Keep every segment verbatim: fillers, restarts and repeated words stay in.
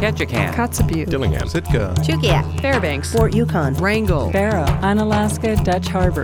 Ketchikan, Kotzebue, Dillingham, Sitka, Chugia, Fairbanks, Fort Yukon, Wrangell, Barrow, Unalaska, Dutch Harbor.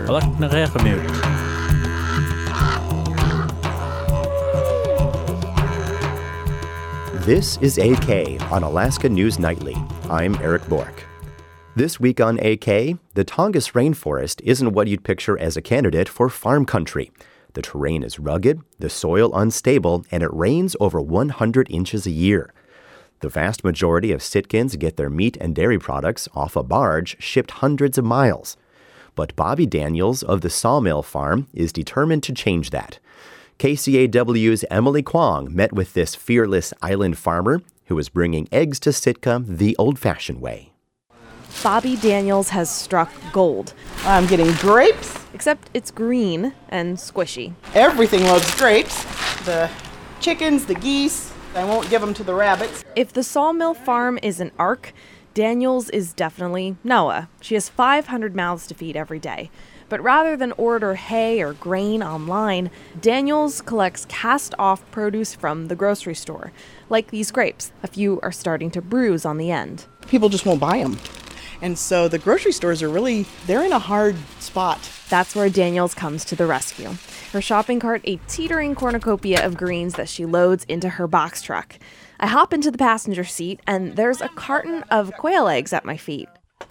This is A K on Alaska News Nightly. I'm Eric Bork. This week on A K, the Tongass rainforest isn't what you'd picture as a candidate for farm country. The terrain is rugged, the soil unstable, and it rains over one hundred inches a year. The vast majority of Sitkans get their meat and dairy products off a barge shipped hundreds of miles. But Bobby Daniels of the Sawmill Farm is determined to change that. K C A W's Emily Kwong met with this fearless island farmer who is bringing eggs to Sitka the old-fashioned way. Bobby Daniels has struck gold. I'm getting grapes. Except it's green and squishy. Everything loves grapes. The chickens, the geese. I won't give them to the rabbits. If the Sawmill Farm is an ark, Daniels is definitely Noah. She has five hundred mouths to feed every day. But rather than order hay or grain online, Daniels collects cast-off produce from the grocery store. Like these grapes. A few are starting to bruise on the end. People just won't buy them. And so the grocery stores are really, they're in a hard spot. That's where Daniels comes to the rescue. Her shopping cart a teetering cornucopia of greens that she loads into her box truck. I hop into the passenger seat, and there's a carton of quail eggs at my feet.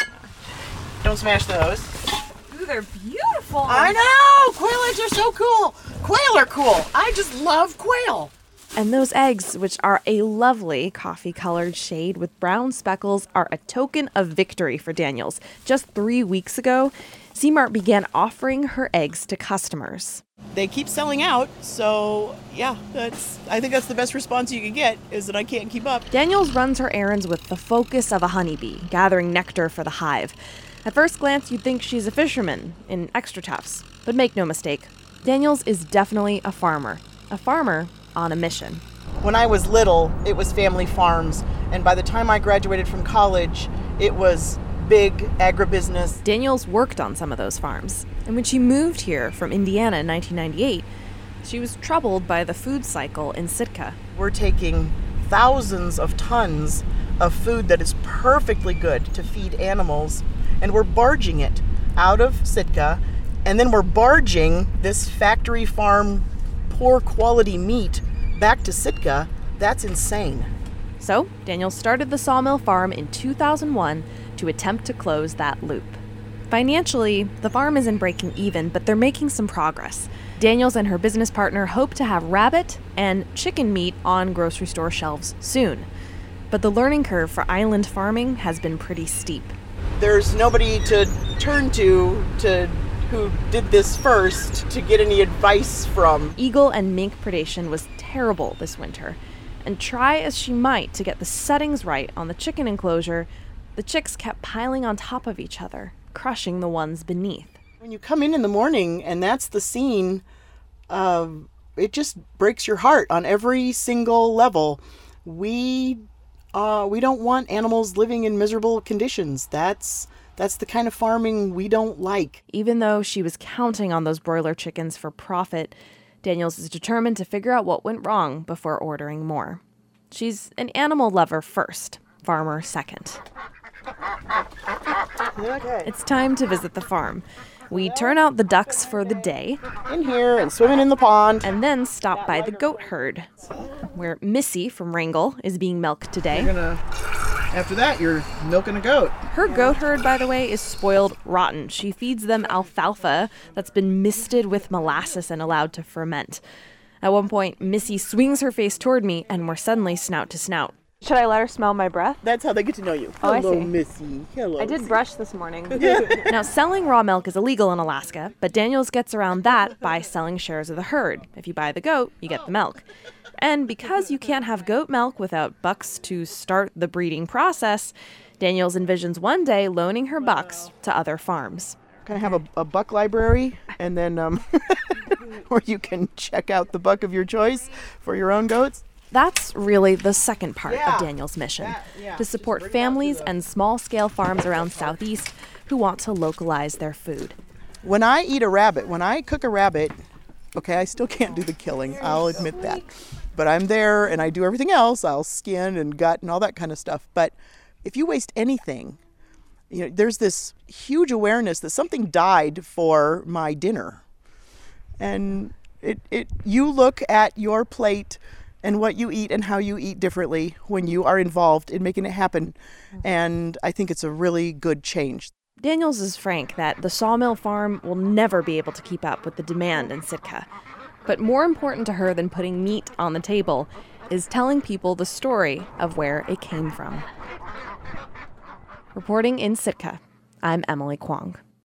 Don't smash those. Ooh, they're beautiful. I know! Quail eggs are so cool. Quail are cool. I just love quail. And those eggs, which are a lovely coffee-colored shade with brown speckles, are a token of victory for Daniels. Just three weeks ago, C-Mart began offering her eggs to customers. They keep selling out, so yeah, that's. I think that's the best response you can get, is that I can't keep up. Daniels runs her errands with the focus of a honeybee, gathering nectar for the hive. At first glance, you'd think she's a fisherman in extra tufts. But make no mistake, Daniels is definitely a farmer. A farmer on a mission. When I was little, it was family farms, and by the time I graduated from college, it was big agribusiness. Daniels worked on some of those farms, and when she moved here from Indiana in nineteen ninety-eight, she was troubled by the food cycle in Sitka. We're taking thousands of tons of food that is perfectly good to feed animals, and we're barging it out of Sitka, and then we're barging this factory farm poor quality meat back to Sitka. That's insane. So, Daniels started the Sawmill Farm in two thousand one to attempt to close that loop. Financially, the farm isn't breaking even, but they're making some progress. Daniels and her business partner hope to have rabbit and chicken meat on grocery store shelves soon. But the learning curve for island farming has been pretty steep. There's nobody to turn to to who did this first to get any advice from. Eagle and mink predation was terrible this winter, and try as she might to get the settings right on the chicken enclosure, the chicks kept piling on top of each other, crushing the ones beneath. When you come in in the morning and that's the scene, uh, it just breaks your heart on every single level. We uh, we don't want animals living in miserable conditions. That's That's the kind of farming we don't like. Even though she was counting on those broiler chickens for profit, Daniels is determined to figure out what went wrong before ordering more. She's an animal lover first, farmer second. Okay. It's time to visit the farm. We turn out the ducks for the day. In here and swimming in the pond. And then stop by the goat herd, where Missy from Wrangell is being milked today. You're gonna... After that, you're milking a goat. Her goat herd, by the way, is spoiled rotten. She feeds them alfalfa that's been misted with molasses and allowed to ferment. At one point, Missy swings her face toward me, and we're suddenly snout to snout. Should I let her smell my breath? That's how they get to know you. Oh, Hello, I see. Missy. Hello. I did brush this morning. Now, selling raw milk is illegal in Alaska, but Daniels gets around that by selling shares of the herd. If you buy the goat, you get the milk. And because you can't have goat milk without bucks to start the breeding process, Daniels envisions one day loaning her bucks to other farms. Kind of have a, a buck library, and then um, where you can check out the buck of your choice for your own goats. That's really the second part yeah. of Daniel's mission, that, yeah. to support families and small-scale farms around Southeast who want to localize their food. When I eat a rabbit, when I cook a rabbit, okay, I still can't do the killing, I'll admit that. but I'm there and I do everything else. I'll skin and gut and all that kind of stuff. But if you waste anything, you know, there's this huge awareness that something died for my dinner. And it, it you look at your plate and what you eat and how you eat differently when you are involved in making it happen. And I think it's a really good change. Daniels is frank that the sawmill farm will never be able to keep up with the demand in Sitka. But more important to her than putting meat on the table is telling people the story of where it came from. Reporting in Sitka, I'm Emily Kwong.